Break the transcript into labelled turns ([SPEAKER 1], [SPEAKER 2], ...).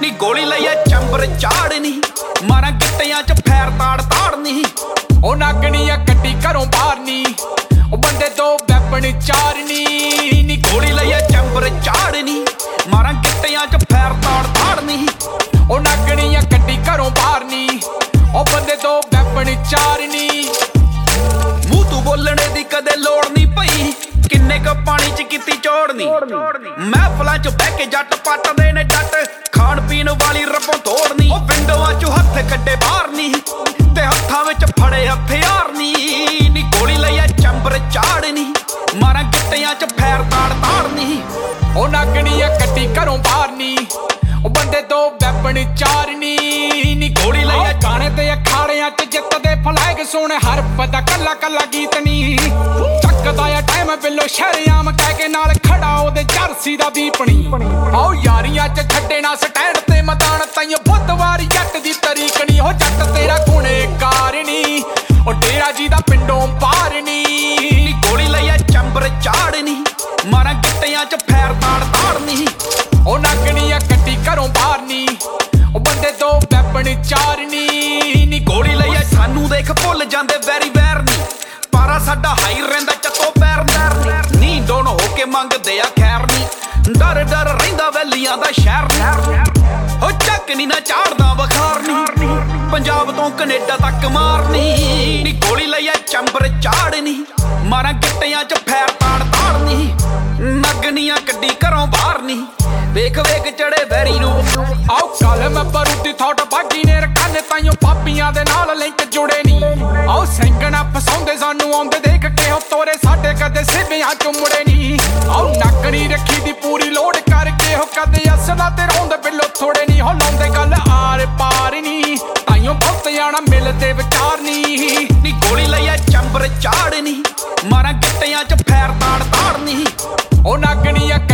[SPEAKER 1] ਨੀ ਗੋਲੀ ਲਈਏ ਚੰਬਰ ਚਾੜਨੀ ਮਾਰਾਂ ਗਿੱਟਿਆਂ ਚ ਫੈਰ ਤਾੜ ਤਾੜਨੀ
[SPEAKER 2] ਉਹ ਨਾਗਣੀ ਆ ਕੱਢੀ ਘਰੋਂ ਬਾਹਰ ਨੀ ਉਹ ਬੰਦੇ ਦੋ ਵੈਪਨ ਚਾਰਨੀ
[SPEAKER 1] ਨੀ ਗੋਲੀ ਲਈਏ ਚੰਬਰ ਚਾੜਨੀ ਮਾਰਾਂ ਗਿੱਟਿਆਂ ਚ ਫੈਰ ਤਾੜ ਤਾੜਨੀ
[SPEAKER 2] ਉਹ ਨਾਗਣੀ ਆ ਕੱਢੀ ਘਰੋਂ ਬਾਹਰ ਨੀ ਉਹ ਬੰਦੇ ਦੋ ਵੈਪਨ ਚਾਰਨੀ
[SPEAKER 1] ਮੂੰਹ ਤੂੰ ਬੋਲਣੇ ਦੀ ਕਦੇ ਲੋੜ ਨਹੀਂ ਪਈ ਕਿੰਨੇ ਕ ਪਾਣੀ ਚ ਕੀਤੀ ਚੋੜਨੀ ਮਹਿਫਲਾਂ ਚ ਬਹਿ ਕੇ ਜੱਟ ਪੱਟਦੇ ਨੇ ਜੱਟ ਖਾਣ ਪੀਣ ਵਾਲੀ ਰੱਬੋਂ ਤੋੜਨੀ ਉਹ ਵਿੰਡੋਆਂ ਚ ਹੱਥ ਕੱਢੇ ਬਾਹਰ ਨਹੀਂ ਤੇ ਹੱਥਾਂ ਵਿੱਚ ਫੜੇ ਹਥਿਆਰ ਨੀ ਗੋਲੀ ਲਈਏ ਚੰਬਰ ਚਾੜਨੀ ਮਾਰਾਂ ਗਿੱਟਿਆਂ ਚ ਫੈਰ ਤਾੜ ਤਾੜਨੀ
[SPEAKER 2] ਉਹ ਨਾਗਣੀ ਆ ਕੱਢੀ ਘਰੋਂ ਬਾਹਰ ਨੀ ਉਹ ਬੰਦੇ ਦੋ ਵੈਪਨ ਚਾਰਨੀ
[SPEAKER 1] ਨੀ ਗੋਲੀ ਲਈਏ
[SPEAKER 2] ਗਾਣੇ ਤੇ ਅਖਾੜਿਆਂ ਚ ਜਿੱਤਦੇ ਫਲੈਗ ਸੋਹਣੇ ਹਰਫ ਦਾ ਕੱਲਾ ਕੱਲਾ ਗੀਤ ਨੀ ਚੱਕਦਾ ਆ ਟਾਈਮ ਬਿੱਲੋ ਸ਼ਰਿਆਮ ਕਹਿ ਕੇ ਨਾਲ ਖੜਾ ਉਹਦੇ ਜਰਸੀ ਦਾ ਦੀਪਣੀ ਆਓ ਯਾਰੀਆਂ ਚ ਛੱਡੇ ਨਾ ਸਟੈਂਡ ਤੇ ਮੈਦਾਨ ਤਾਈਂ ਬੁੱਧਵਾਰੀ ਜੱਟ ਦੀ ਤਰੀਕ ਨੀ ਉਹ ਜੱਟ ਤੇਰਾ ਗੁਨੇਗਾਰ ਨੀ ਉਹ ਡੇਰਾ ਜੀ ਦਾ ਪਿੰਡੋਂ ਪਾਰ ਨੀ
[SPEAKER 1] ਗੋਲੀ ਲਈਏ ਚੰਬਰ ਚਾੜਨੀ ਮਾਰਾਂ ਗਿੱਟਿਆਂ ਚ ਫੈਰ ਤਾੜ ਤਾੜਨੀ
[SPEAKER 2] ਉਹ ਨਾਗਣੀ ਆ ਕੱਢੀ ਘਰੋਂ ਬਾਹਰ ਨੀ ਉਹ ਬੰਦੇ ਦੋ ਵੈਪਨ ਚਾਰਨੀ
[SPEAKER 1] ਨੀ ਗੋਲੀ ਲਈਏ ਸਾਨੂੰ ਦੇਖ ਭੁੱਲ ਜਾਂਦੇ ਵੈਰੀ ਵੈਰ ਨੀ ਪਾਰਾ ਸਾਡਾ ਹਾਈ ਰਹਿੰਦਾ ਚੱਤੋ ਪੈਰ ਨੀ ਡੋਨ ਹੋ ਕੇ ਮੰਗਦੇ ਆ ਖੈਰ ਨੀ ਡਰ ਡਰ ਰਹਿੰਦਾ ਵੈਲੀਆਂ ਦਾ ਸ਼ਹਿਰ ਹੋ ਚੱਕ ਨੀ ਨਾ ਚਾੜਦਾ ਬਖਾਰ ਨੀ ਪੰਜਾਬ ਤੋਂ ਕੈਨੇਡਾ ਤੱਕ ਮਾਰਨੀ ਨੀ ਗੋਲੀ ਲਈਏ ਚੰਬਰ ਚਾੜਨੀ ਮਾਰਾਂ ਗਿੱਟਿਆਂ ਚ ਫੈਰ ਤਾੜ ਤਾੜਨੀ ਨਗਨੀਆਂ ਕੱਢੀ ਘਰੋਂ ਬਾਹਰ ਨੀ ਵੇਖ ਵੇਖ ਚੜੇ ਵੈਰੀ ਨੂੰ
[SPEAKER 2] ਆਓ ਕੱਲ ਮੈਂ ਬਰੂਦੀ ਥੋਟ ਬਾਗੀ ਨੇ ਰਖਾਨੇ ਤਾਈਓ ਪਾਪੀਆਂ ਦੇ ਨਾਲ ਲਿੰਕ ਜੁੜੇ ਨੀ ਆਓ ਸਿੰਘਣਾ ਫਸਾਉਂਦੇ ਸਾਨੂੰ ਆਉਂਦੇ ਦੇਖ ਕੇ ਹੋ ਤੋਰੇ ਸਾਡੇ ਕਦੇ ਸਿੱਧਿਆਂ ਚੋਂ ਮੁੜੇ ਨੀ ਆਓ ਨੱਕਣੀ ਰੱਖੀ ਦੀ ਪੂਰੀ ਲੋਡ ਕਰਕੇ ਹੋ ਕਦੇ ਅਸਲਾ ਤੇ ਰੋਂਦੇ ਬਿੱਲੋ ਥੋੜੇ ਨੀ ਹੋ ਲਾਉਂਦੇ ਗੱਲ ਆਰ ਪਾਰ ਨੀ ਤਾਈਓ ਬਹੁਤ ਜਾਣਾ ਮਿਲਦੇ ਵਿਚਾਰ ਨੀ
[SPEAKER 1] ਗੋਲੀ ਲਈਏ ਚੰਬਰ ਚਾੜਨੀ ਮਾਰਾਂ ਗਿੱਟਿਆਂ ਚ ਫੈਰ ਤਾੜ ਤਾੜਨੀ
[SPEAKER 2] ਉਹ ਨਾਗਣੀ ਆ